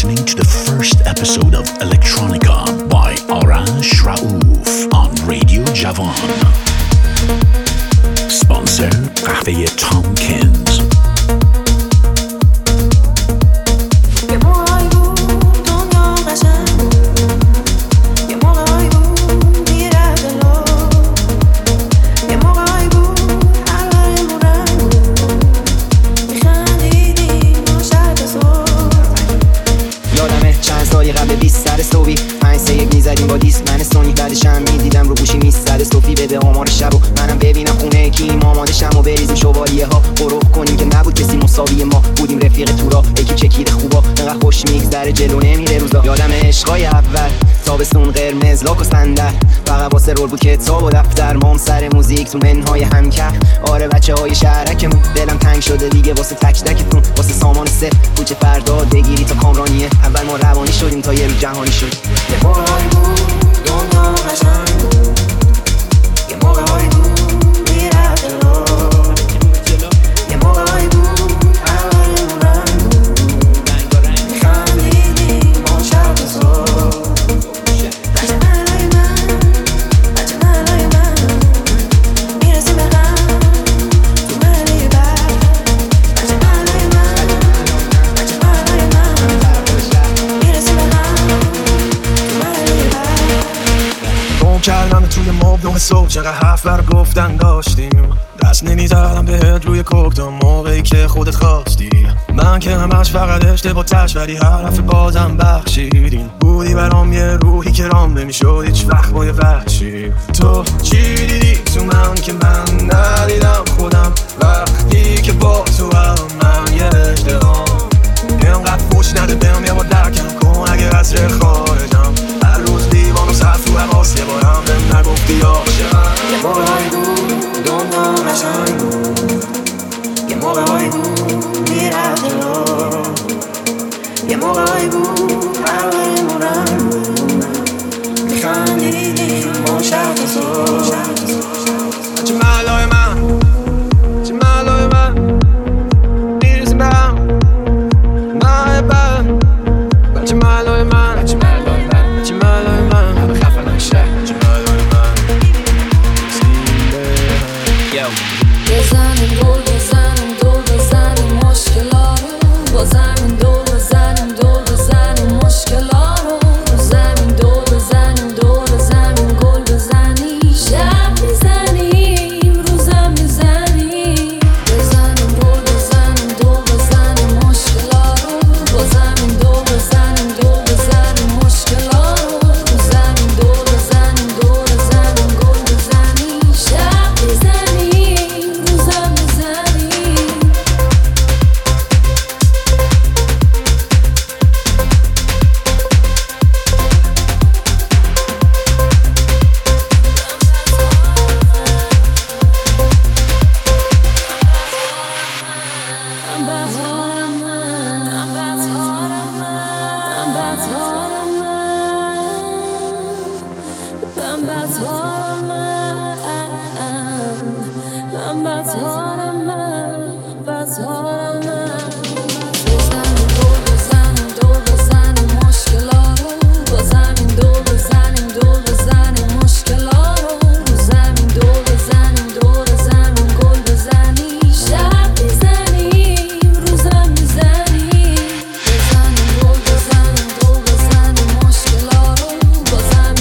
listening to the first episode of Electronica by Arash Raouf on Radio Javan. Sponsor قهوه Tomkins. قبل 20 سر استوبی 5-3-1 میزدیم با دیست من سونی بعدشم میدیدم رو گوشی میزد استوفی بده آمار شب و منم ببینم خونه کیم آماده شم و بریزیم شوالیه ها قروق کنیم که نبود کسی مساوی ما بودیم رفیق تورا یکی چکید خوبا انقدر خوش میگذره جلو نمیره روزا یادم عشقای اول تابستون قرمز لاک و صندل فقط واسه رول بود کتاب و دفتر مام سر موزیک تو منهای همکر آره بچه‌های شهرکمون دلم تنگ شده دیگه واسه تک تکتون واسه سامان سه کوچه فردا بگیری تا کامرانیه اول ما روانی شدیم تا یه روز جهانی شد یه موقعی بود دنیا قشنگ بود یه موقعی بود میره جلو یه موقعی بود اولمون رنگ بود میخندیدیم ما شب و صبح بچه ملای من میرسیم به هم تو ملی بر بچه ملای من میرسیم به هم تو ملی بر گم کردم توی مبدوم صبح چقدر حرف بر گفتن داشتیم دست نمیزدم بهت روی کوکتون موقعی که خودت خواستی من که همش فقط اشتباهش ولی حرف بازم بخشیدین بودی برام یه روحی که رام نمیشد هیچ وقت با یه وحشی تو چی دیدی تو من که من ندیدم خودم وقتی که با تو هم من یه اشتغام اینقدر فوش نده بهم یه بار درکم کن اگه از خارجم هر روز دیوان و صرف تو حواس یه بارم بهم نگفتی عاشقم یه موقعی بود دنیا قشنگ بود یه موقعی بود میره جلو یه موقعی بود اولمون رنگ بود میخندیدیم ما شب و صبح چه ملای من چه ملای من میرسیم به هم نه بهم بچه ملای من چه ملای من چه ملای من همه خفه نشه چه ملای من بزنیم دور بزنیم دور بزنیم مشکلا رو با زمین دور بزنیم دور بزنیم مشکلا رو زمین دور بزنیم دور بزنیم گل بزنیم شب میزنیم روزم میزنیم بزنیم دور بزنیم دور بزنیم مشکلا رو با زمین دور بزنیم دور بزنیم مشکلا رو زمین دور بزنیم دور بزنیم گل بزنیم شب میزنیم روزم میزنیم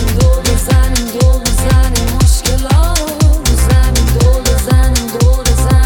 دور بزنیم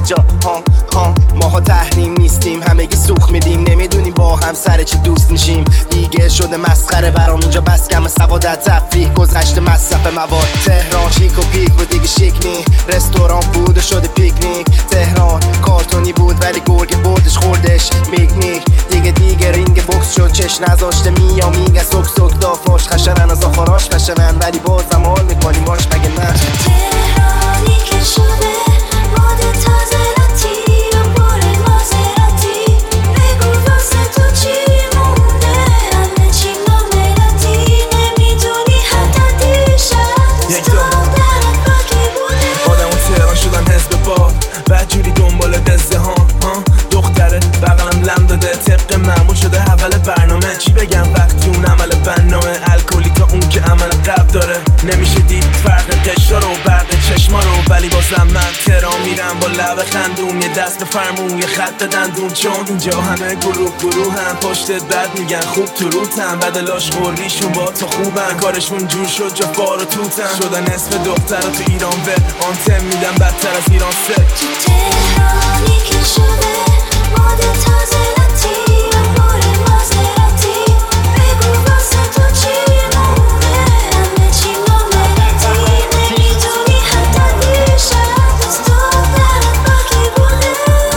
جا ماها تحریم نیستیم، همگی سوخ میدیم، نمیدونیم با هم سر چی دوست میشیم. دیگه شده مسخره برام اینجا، بس کم سوادت تفریح گذشته مصرف مواد. تهران شیک و پیک بود دیگه شیک نی، رستوران بود و شده پیکنیک. تهران کارتونی بود ولی گرگ بردش خوردش میک دیگه رینگ بوکس شد، چش نذاشته میا میگه سک سک دافاش خشرن از آخراش خشرن، ولی بازم حال میکنیم باش مگه نه. تهرانی که شده ماد تازه لاتی و پر مازراتی، بگو واسه تو چی مونده، همه چی ناملاتی، نمیدونی حتی دیشب ستاد درت باکی بوده. آدم اون تهران شدن حزب باد، بدجوری دنبال دزده ها دختره بغلم لم داده، طبق معمول شده اول برنامه. چی بگم وقتی اون عمل بنامه، الکلی تا اون که عمل قبل داره. نمیشه دید فرق قشا رو برق چشما رو، ولی بازم من تهران میرم با لب خندون، یه دست به فرمون یه خط دندون، چون اینجا همه گروه هم پشتت بد میگن خوب تو روتن، بدلاش قوریشون با تو خوبن، کارشون جور شد جا بار و توتن، شدن اسم دختر تو ایران ول آنتم میدن بدتر از ایران سه. تو تهرانی که شده ماد تازه لاتی و پر مازراتی، بگو واسه تو چی مونده، همه چی ناملاتی، نمیدونی حتی دیشب ستاد درت باکی بوده.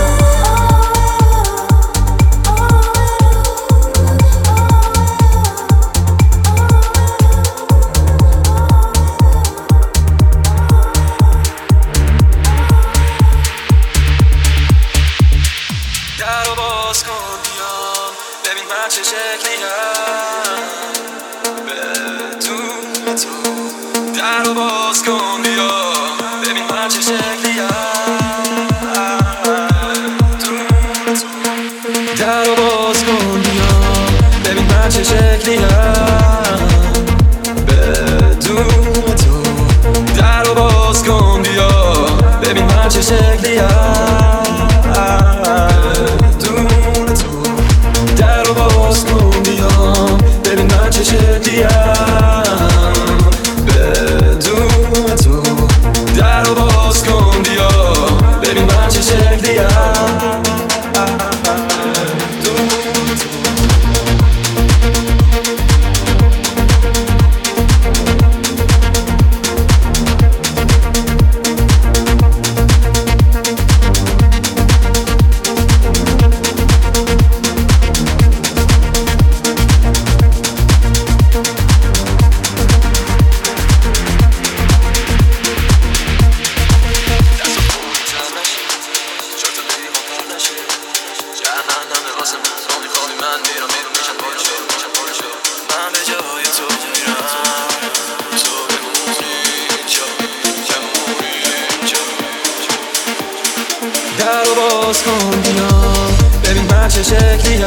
درو باز کن بیا ببین من چه شکلیم، بدون تو. درو باز کن بیا ببین من چه شکلیم، بدون تو. درو باز کن بیا ببین من چه شکلیم، بدون تو. درو باز کن بیا ببین من چه شکلیم، ببین من چه شکلیم، بدون تو. درو باز کن بیا ببین من چه شکلیم، بدون تو. درو باز کن بیا ببین من چه شکلیم،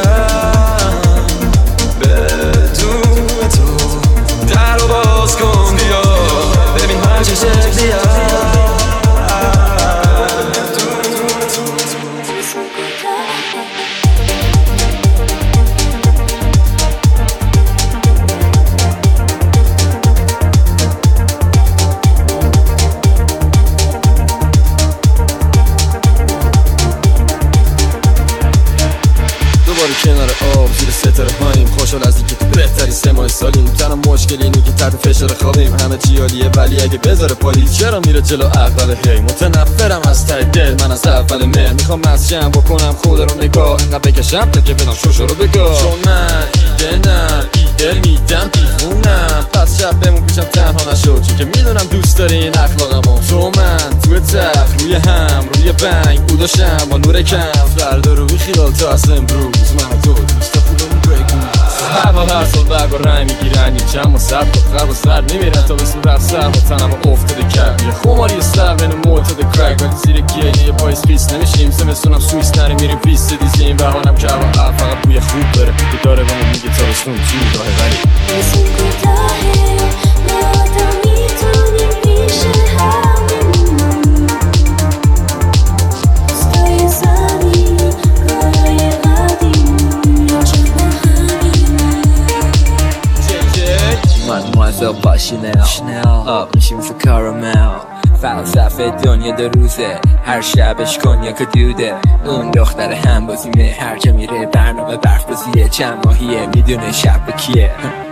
بدون تو. درو باز کن بیا ببین من چه شکلیم، بدون تو. کنار آب زیر ستاره هاییم، خوشحال از اینکه تو بهتری 3 ماه سالیم. تنها مشکل اینه که تحت فشار خوابیم، همه چی عالیه ولی اگه بذاره پالیز چرا میره جلو اول. هی متنفرم از ته دل، من از اول مهر میخوام مسجم بکنم خود رو نگاه، انقدر بکشم تا که بدم شوشو رو بگاه، چون من ایده نم ایده میدم دیوونم، پس شب بمون پیشم تنها نشو، چون که میدونم دوست داری این اخلاقمو. تو من توی تخت روی هم روی بنگ او داشتم با نور کم، فردا رو بیخیال تا از امروز من تو دوست پولمون بگو. هر سال برگ و رنگ میگیرن یه چند و سب و خرب و سرد میمیرن تا به صورت سر و تنم افتاده کرد یه خماری سر بین معتاد کرک، ولی زیر گیه یه پای سپیس نمیشیم زمستونم سویس نریم میریم پیست دیزه این بهانم که هوا فقط بوی خوب داره که داره و من میگه تابستون توی راه ولی اسم کوتاهه ما تا میتونیم پیش هم بمونیم، دوستای زمین کارای قدیم یا چون Mademoiselle by Chanel. Up, she was a caramel. فلسفه دنیا دو روزه، هر شبش کنیاک و دوده. اون دختر هم بازیمه، هر جا میره برنامه برف بازیه. چند ماهیه میدونه شب کیه.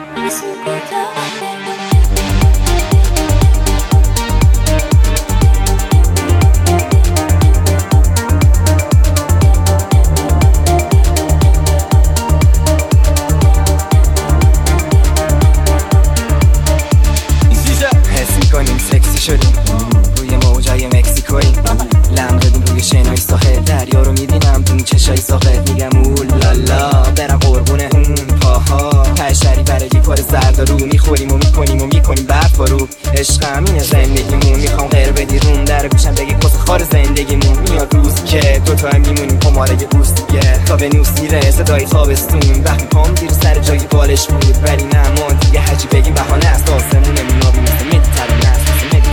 کنیم سکسی شدیم روی موجای مکزیکویی، لم دادیم روی شنای ساحل. دریا رو میبینم تو این چشای ساقه، میگم اولالا برم قربونه اون پاها. پشری برای پر زردارو میخوریم و میکنیم و میکنیم برف رو. عشق همینه زندگیمون، میخوام غیر بدی روم در گوشم بگی کس خار زندگیمون. میاد روز که دوتا هم میمونیم کماره روز دیگه، تا به نوس میره صدای تابستون. وقتی پام دیر سر جایی بالش بود، ولی نه ما دیگه هرچی بگیم بهانه است. آسمونه مینابی مثل مدیترانه است.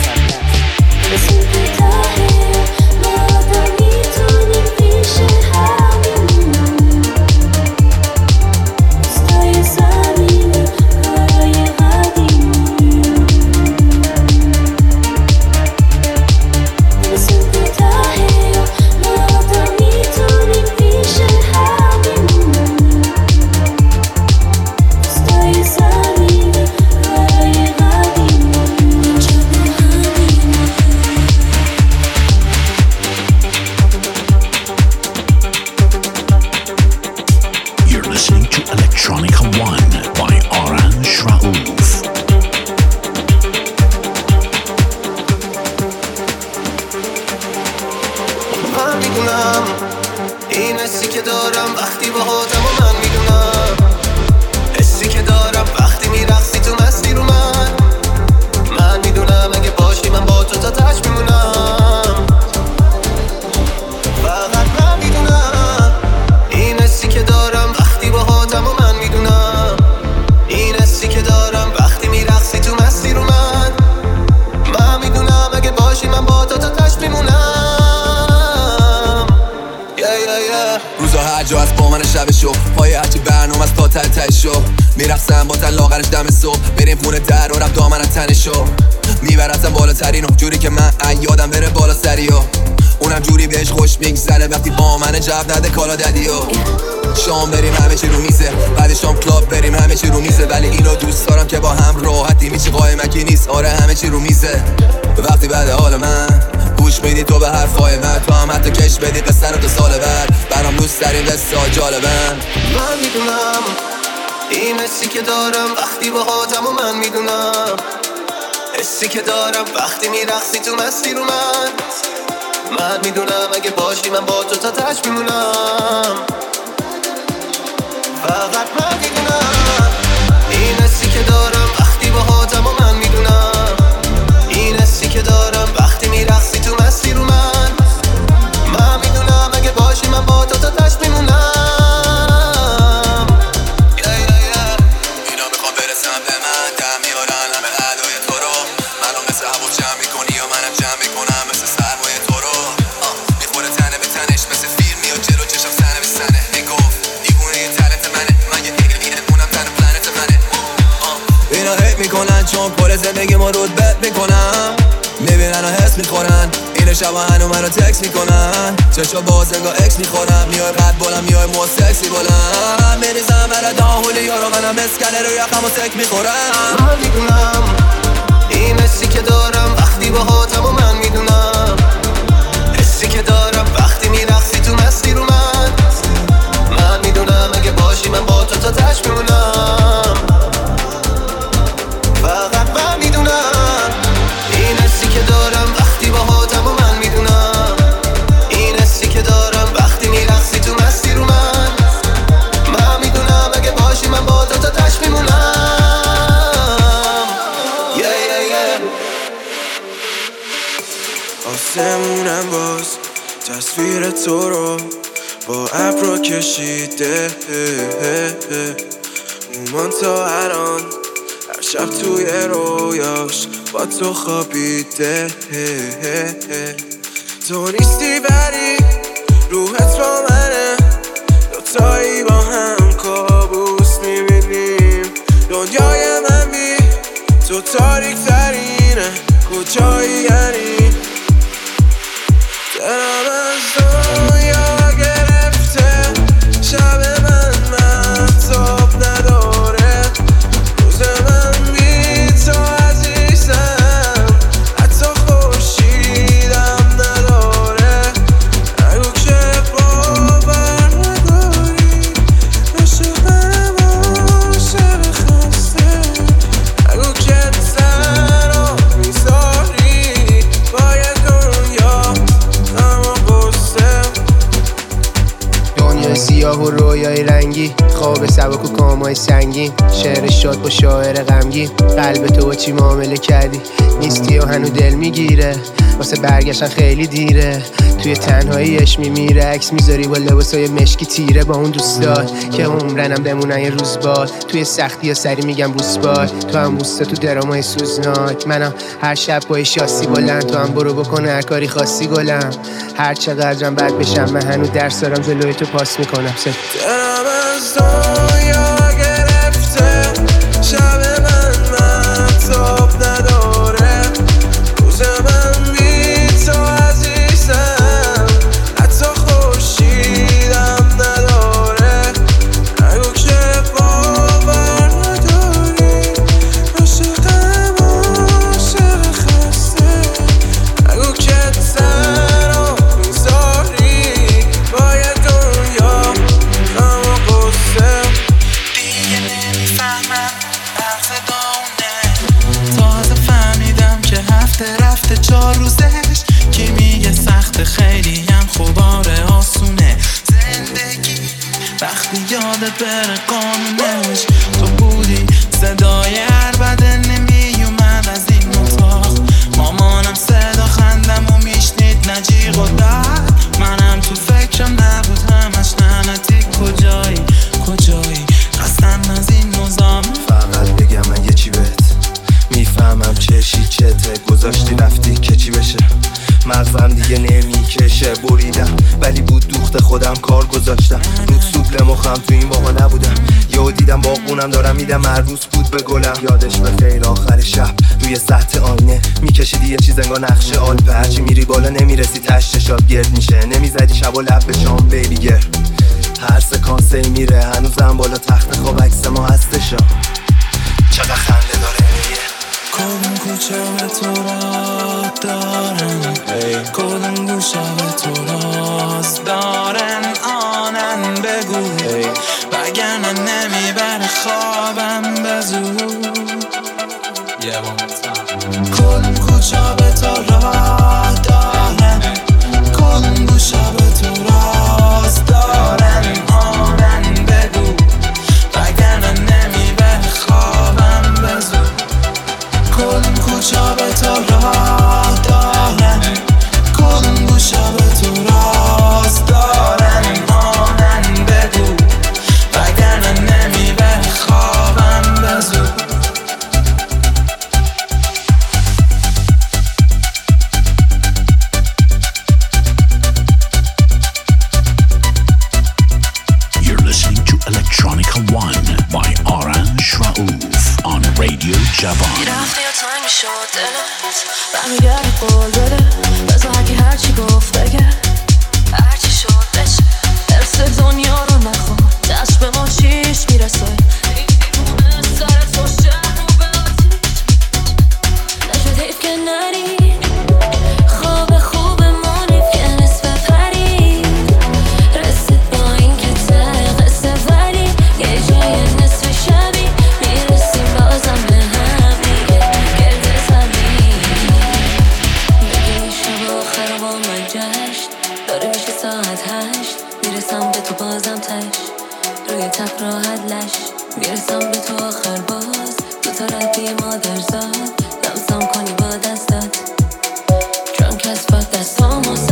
میرقصم با تن لاغرش دم صبح، بریم خونه در آرم دامن از تنشو. میبرتم بالاترین و جوری که من یادم بره بالا سریو. اونم جوری بهش خوش میگذره وقتی با من جواب نده کالا ددیو. شام بریم همه چی رو میزه، بعد شام کلاب بریم همه چی رو میزه. ولی اینو دوست دارم که با هم راحتیم، هیچی قایمکی نیست. آره همه چی رو میزه. وقتی بعد حال من گوش میدی تو به حرفای من، تو هم حتی کش بدی قصه رو تا سال بعد. برام دوست دارین قصه ها جالبن. من میدونم این حسی که دارم وقتی با هاتم و من میدونم حسی که دارم وقتی میرقصی تو مستی رو من میدونم اگه باشی من با تو تا تش میمونم. فقط من میدونم این حسی که دارم وقتی با هاتم و من میدونم این حسی که دارم وقتی میرقصی تو مستی رو من میدونم اگه باشی من با تو تا تش میمونم. میکنن چون پر زندگی ما رود بد میکنن، میبینن و حس میخورن. این شبا هنو منو تکس میکنن، چشا باز انگاه اکس میخورم. میای قد بولم میای مو سکسی بولم، میریزم برا داهولی یارو منم مسکنه رو یقم و سک میخورم. من میدونم این حسی که دارم وقتی با هاتم و من میدونم حسی که دارم وقتی میرقصی تو مستی رو من میدونم اگه باشی من با تو تا تش میمونم. فقط من میدونم این حسی که دارم وقتی با هاتم و من میدونم این حسی که دارم وقتی میرقصی تو مستی رو من میدونم اگه باشی من با تو تا تش میمونم. آسمونم باز تصویر تو رو با ابرو کشیده، اومان تا الان هر شب توی رویاش با تو خوابیده. تو نیستی ولی روحت با منه، دوتایی با هم کابوس میبینیم. دنیای من بی تو تاریک ترینه، کجایی یعنی کو کامای سنگین، شعر شاد با شاعر غمگین. قلب تو با چی معامله کردی؟ نیستی و هنو دل میگیره، واسه برگشتن خیلی دیره. توی تنهاییش میمیره، عکس میذاری با لباسای مشکی تیره با اون دوستات که عمرنم بمونن یه روز باد. توی سختی یا سری میگم بوسباد، تو هم بوسته تو درامای سوزناک. منم هر شب با شاسی بلند، تو هم برو بکنه هر کاری خاصی گلم. هر چقدرم بد بشم من هنو درس دارم جلوی تو پاس میکنم. دلم از دنیا گرفته، شب من مهتاب نداره، روز من بی تو عزیزم، حتی خورشیدم نداره. نگو که باور نداری، عاشقم عاشق خسته. نگو که تنها میذاری با یه دنیا غم و غصه. دیگه نمیفهمم حرف دونه، تازه فهمیدم که هفته رفته 4 روزش. کی میگه سخت خیلی هم خوباره آسونه زندگی وقتی یادت بره قانونش. تو بودی صدای عربده نمیومد از این اتاق، مامانم صدا خندم و میشنید نجیغ و درد. منم تو فکرم نبود همش لعنتی کجایی کجایی، خستم از این نظام. فقط بگم من یه چی بهت میفهمم چشی چته، گذاشتی رفتی که چی بشه. مغزم دیگه نمیکشه، بریدم ولی بود دوخت خودم کار گذاشتم. رود سوپل مخم تو این واقعا نبودم، یهو دیدم باغونم دارم میدم عروس بود به گلم. یادش به خیر آخر شب روی سطح آینه میکشیدی یه چیز انگار نقشه آلپه، هرچی میری بالا نمیرسی تشتشات گرد میشه. نمیزدی شب و لب به شام بیبی گر، هر سکانسه میره هنوزم بالا تخت خواب عکس ما هستشا. چقدر خنده داره میگه کدوم کوچه به تو را دارن، کدوم گوشه به تو راز دارن. آنن بگو وگرنه نمیبره خوابم به زور. کدوم کوچه به تو را دارن، کدوم گوشه به تو راز دارن. آنن بگو وگرنه نمیبره خوابم به زور. کدوم کوچه به تو راه دارن، کدوم گوشه به تو راز دارن. آنن بگو وگرنه نمیبره خوابم به زور. You're listening to Electronica One by Orange Raouf on Radio Javan. رفتی یا تنگ میشد دلت برمیگردی قول بده، بذار هرکی هرچی گفت بگه، هرچی شد بشه. حرس دنیا رو نخور، دست به ما چیش میرسه. میمونه سر تو شهر رو به آتیش نشد حیف که نری. خواب خوب ما نیف که نصف پری رسید با این که ته قصه، ولی یه جای نصف شبی میرسیم بازم به هم دیگه گرد زمین. میگی شب آخر با من جشن داره میشه ساعت 8، میرسم به تو بازم تش روی تخت راحت لش. میرسم به تو آخر باز تو تا ردی مادر زاد، لمسم کنی با دستات drunk as fuck دستامو